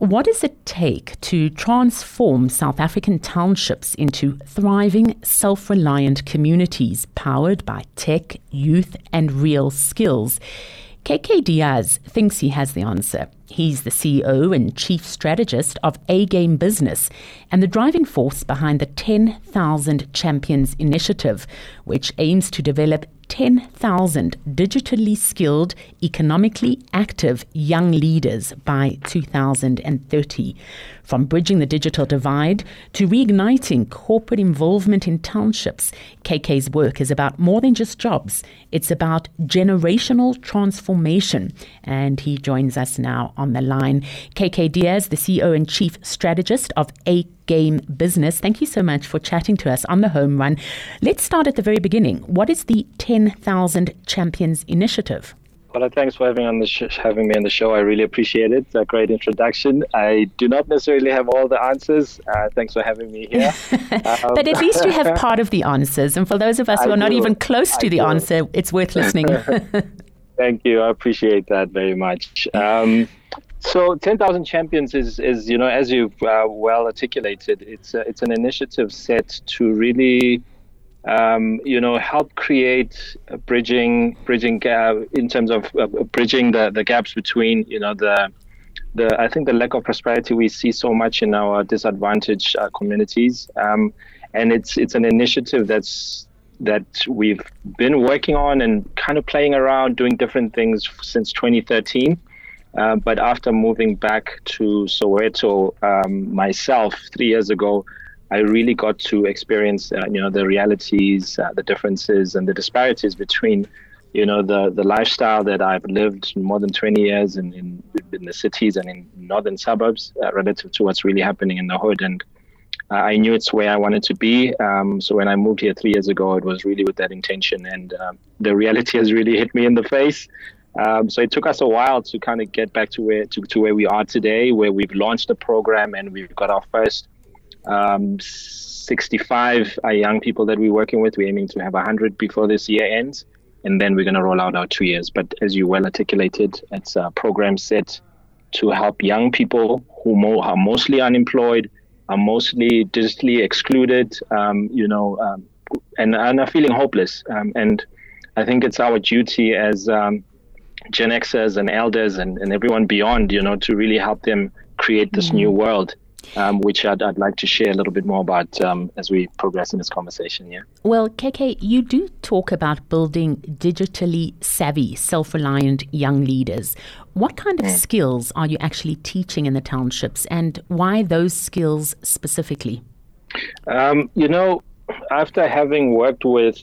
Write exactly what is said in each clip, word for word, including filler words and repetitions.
What does it take to transform South African townships into thriving, self-reliant communities powered by tech, youth, and real skills? K K Diaz thinks he has the answer. He's the C E O and chief strategist of A-Game Business and the driving force behind the ten thousand Champions Initiative, which aims to develop ten thousand digitally skilled, economically active young leaders by two thousand thirty. From bridging the digital divide to reigniting corporate involvement in townships, K K's work is about more than just jobs. It's about generational transformation. And he joins us now on the line. K K Diaz, the C E O and chief strategist of A-Game Business. Thank you so much for chatting to us on The Home Run. Let's start at the very beginning. What is the ten thousand Champions Initiative? Well, thanks for having on the sh- having me on the show. I really appreciate it. A great introduction. I do not necessarily have all the answers. Uh, thanks for having me here. Um, but at least you have part of the answers. And for those of us who I are not do. even close to I the do. answer, it's worth listening. Thank you. I appreciate that very much. Um, so ten thousand Champions is, is, you know, as you've uh, well articulated, it's, uh, it's an initiative set to really Um, you know, help create a bridging, bridging gap in terms of uh, bridging the, the gaps between, you know, the, the I think the lack of prosperity we see so much in our disadvantaged uh, communities, um, and it's it's an initiative that's that we've been working on and kind of playing around, doing different things since twenty thirteen. Uh, but after moving back to Soweto um, myself three years ago, I really got to experience, uh, you know, the realities, uh, the differences, and the disparities between, you know, the, the lifestyle that I've lived more than twenty years in, in, in the cities and in northern suburbs uh, relative to what's really happening in the hood. And uh, I knew it's where I wanted to be. Um, so when I moved here three years ago, it was really with that intention. And um, the reality has really hit me in the face. Um, so it took us a while to kind of get back to where to, to where we are today, where we've launched the program and we've got our first Um, sixty-five are young people that we're working with. We're aiming to have one hundred before this year ends, and then we're going to roll out our two years. But as you well articulated, it's a program set to help young people who mo- are mostly unemployed, are mostly digitally excluded, um, you know, um, and, and are feeling hopeless. Um, and I think it's our duty as um, Gen Xers and elders and, and everyone beyond, you know, to really help them create this mm. new world. Um, which I'd, I'd like to share a little bit more about um, as we progress in this conversation, yeah. Well, K K, you do talk about building digitally savvy, self-reliant young leaders. What kind of mm. skills are you actually teaching in the townships, and why those skills specifically? Um, you know, after having worked with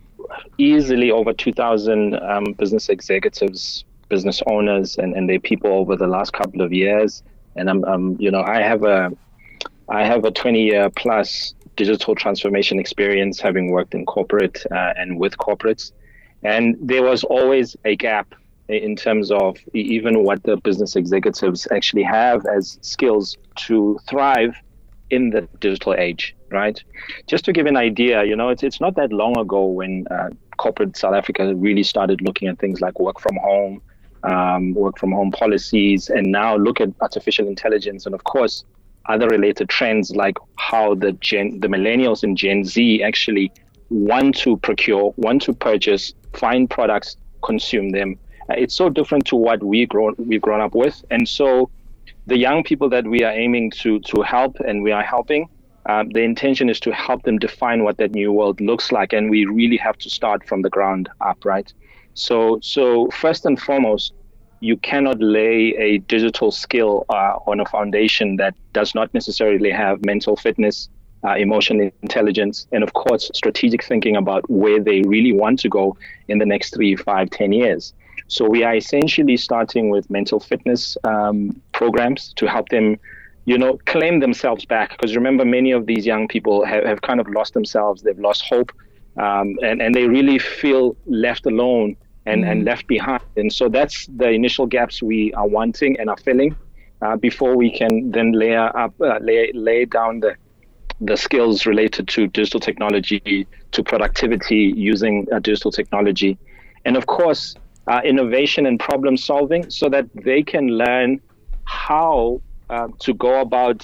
easily over two thousand um, business executives, business owners, and, and their people over the last couple of years, and I'm, I'm, you know, I have a, I have a twenty-year plus digital transformation experience, having worked in corporate uh, and with corporates, and there was always a gap in terms of even what the business executives actually have as skills to thrive in the digital age, right? Just to give an idea, you know, it's it's not that long ago when uh, corporate South Africa really started looking at things like work from home. Um, work from home policies, and now look at artificial intelligence, and of course other related trends like how the gen, the millennials and Gen Z actually want to procure, want to purchase, find products, consume them. Uh, it's so different to what we grown we've grown up with, and so the young people that we are aiming to to help, and we are helping, um, the intention is to help them define what that new world looks like, and we really have to start from the ground up, right? So, so first and foremost, you cannot lay a digital skill uh, on a foundation that does not necessarily have mental fitness, uh, emotional intelligence, and of course, strategic thinking about where they really want to go in the next three, five, ten years. So we are essentially starting with mental fitness um, programs to help them, you know, claim themselves back. Because remember, many of these young people have, have kind of lost themselves. They've lost hope, um, and, and they really feel left alone and, mm. and left behind. And so that's the initial gaps we are wanting and are filling uh, before we can then layer up, uh, lay, lay down the the skills related to digital technology, to productivity using uh, digital technology. And of course, uh, innovation and problem solving, so that they can learn how uh, to go about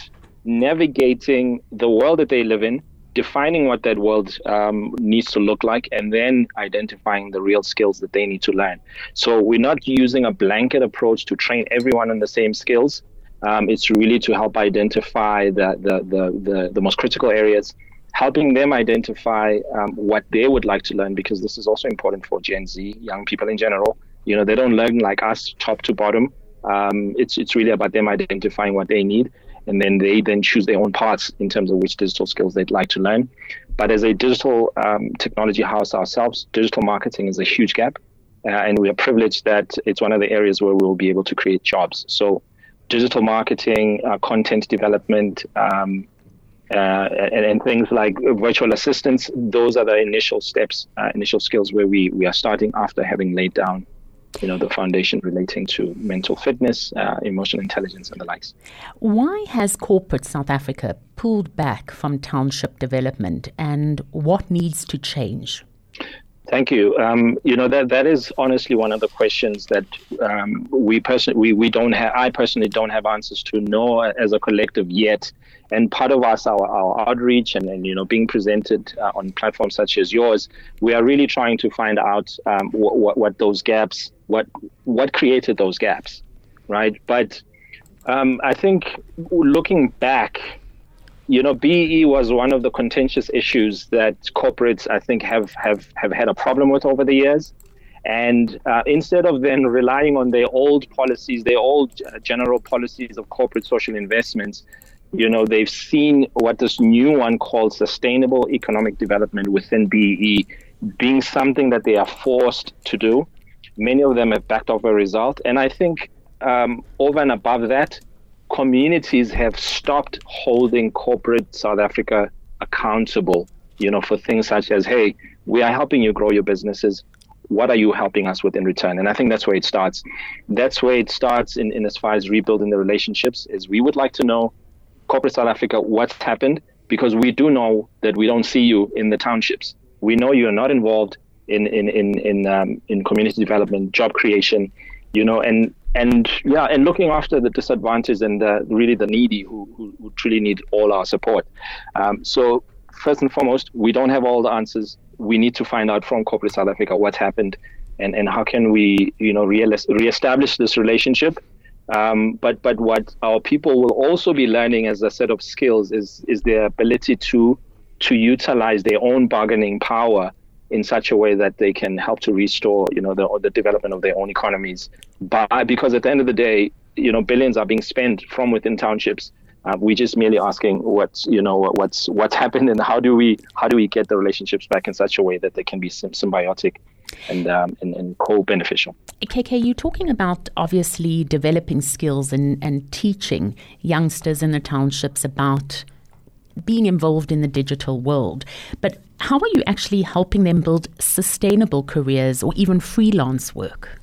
navigating the world that they live in, defining what that world um, needs to look like, and then identifying the real skills that they need to learn. So we're not using a blanket approach to train everyone on the same skills. Um, it's really to help identify the, the, the, the, the most critical areas, helping them identify um, what they would like to learn, because this is also important for Gen Z, young people in general. You know, they don't learn like us, top to bottom. Um, it's it's really about them identifying what they need, and then they then choose their own paths in terms of which digital skills they'd like to learn. But as a digital um, technology house ourselves, digital marketing is a huge gap, uh, and we are privileged that it's one of the areas where we'll be able to create jobs. So digital marketing, uh, content development, um, uh, and, and things like virtual assistants, those are the initial steps, uh, initial skills where we, we are starting after having laid down you know, the foundation relating to mental fitness, uh, emotional intelligence, and the likes. Why has corporate South Africa pulled back from township development, and what needs to change? Thank you. Um, you know, that that is honestly one of the questions that um, we personally we, we don't have. I personally don't have answers to, nor as a collective yet. And part of us, our, our outreach and, and you know being presented uh, on platforms such as yours, we are really trying to find out um, what, what what those gaps, what what created those gaps, right? But um, I think looking back, you know, B E E was one of the contentious issues that corporates, I think, have have, have had a problem with over the years. And uh, instead of then relying on their old policies, their old uh, general policies of corporate social investments, you know, they've seen what this new one called sustainable economic development within B E E being something that they are forced to do. Many of them have backed off a result. And I think um, over and above that, communities have stopped holding corporate South Africa accountable, you know, for things such as, hey, we are helping you grow your businesses. What are you helping us with in return? And I think that's where it starts. That's where it starts in, in as far as rebuilding the relationships, is we would like to know, corporate South Africa, what's happened, because we do know that we don't see you in the townships. We know you're not involved in in in in, um, in community development, job creation, you know, and and yeah, and looking after the disadvantaged and the, really the needy who, who who truly need all our support. Um, so first and foremost, we don't have all the answers. We need to find out from corporate South Africa what happened, and and how can we you know re- reestablish this relationship. Um, but but what our people will also be learning as a set of skills is is their ability to to utilize their own bargaining power in such a way that they can help to restore, you know, the, the development of their own economies. But because at the end of the day, you know, billions are being spent from within townships. Uh, we're just merely asking what's, you know, what's what's happened, and how do we how do we get the relationships back in such a way that they can be symbiotic and um, and, and co-beneficial. K K, you're talking about obviously developing skills and, and teaching youngsters in the townships about being involved in the digital world. But how are you actually helping them build sustainable careers or even freelance work?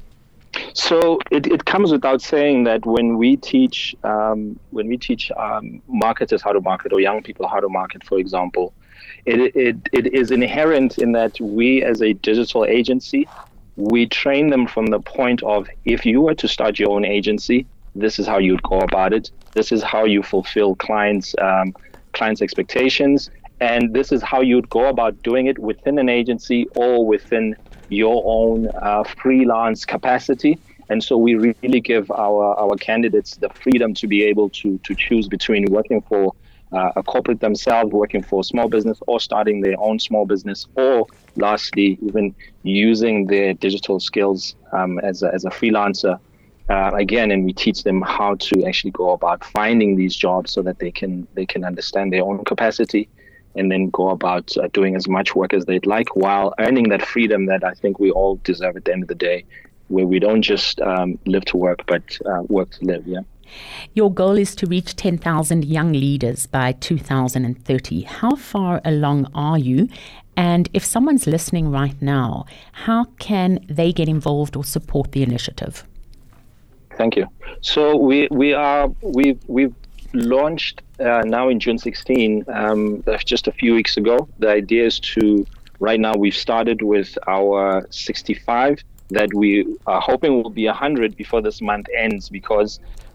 So it, it comes without saying that when we teach um, when we teach um, marketers how to market, or young people how to market, for example, it, it it is inherent in that we as a digital agency, we train them from the point of, if you were to start your own agency, this is how you'd go about it. This is how you fulfill clients' um, clients' expectations. And this is how you'd go about doing it within an agency or within your own uh, freelance capacity. And so we really give our, our candidates the freedom to be able to to choose between working for uh, a corporate themselves, working for a small business, or starting their own small business, or lastly, even using their digital skills um, as, a, as a freelancer. Uh, again, and we teach them how to actually go about finding these jobs so that they can they can understand their own capacity, and then go about uh, doing as much work as they'd like, while earning that freedom that I think we all deserve at the end of the day, where we don't just um, live to work, but uh, work to live. Yeah. Your goal is to reach ten thousand young leaders by two thousand thirty. How far along are you? And if someone's listening right now, how can they get involved or support the initiative? Thank you. So we we are we've we've launched uh, now in June sixteenth, um, just a few weeks ago. The idea is to, right now we've started with our sixty-five that we are hoping will be one hundred before this month ends, because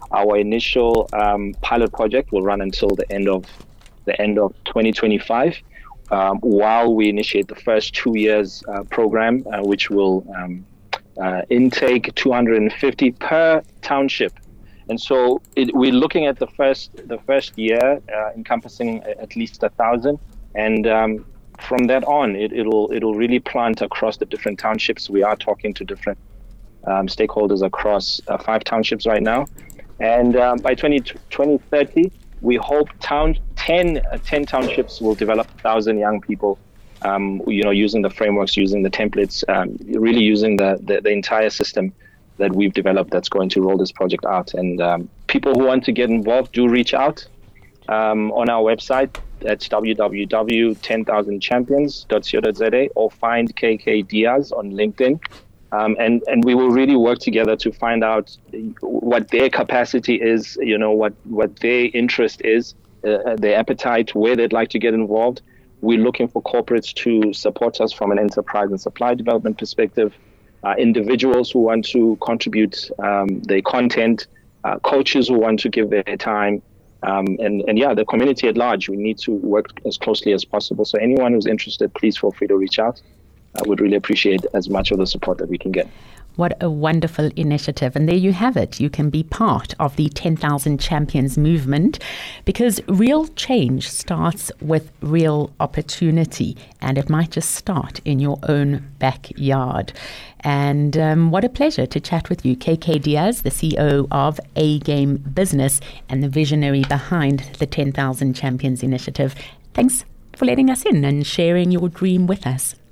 Our initial um, pilot project will run until the end of the end of twenty twenty-five, um, while we initiate the first two years uh, program, uh, which will um, uh, intake two hundred fifty per township. And so it, we're looking at the first the first year uh, encompassing at least a thousand, and um, from that on, it, it'll it'll really plant across the different townships. We are talking to different um, stakeholders across uh, five townships right now, and um, by twenty thirty, we hope town ten, uh, ten townships will develop a thousand young people. Um, you know, using the frameworks, using the templates, um, really using the, the the entire system that we've developed that's going to roll this project out. And um, people who want to get involved, do reach out um, on our website. That's w w w dot ten thousand champions dot co dot z a, or find K K Diaz on LinkedIn. Um, and, and we will really work together to find out what their capacity is, you know, what, what their interest is, uh, their appetite, where they'd like to get involved. We're looking for corporates to support us from an enterprise and supply development perspective. Uh, individuals who want to contribute um, their content, uh, coaches who want to give their time, um, and, and yeah, the community at large. We need to work as closely as possible. So anyone who's interested, please feel free to reach out. I would really appreciate as much of the support that we can get. What a wonderful initiative. And there you have it. You can be part of the ten thousand Champions movement, because real change starts with real opportunity, and it might just start in your own backyard. And um, what a pleasure to chat with you, K K Diaz, the C E O of A Game Business and the visionary behind the ten thousand Champions initiative. Thanks for letting us in and sharing your dream with us.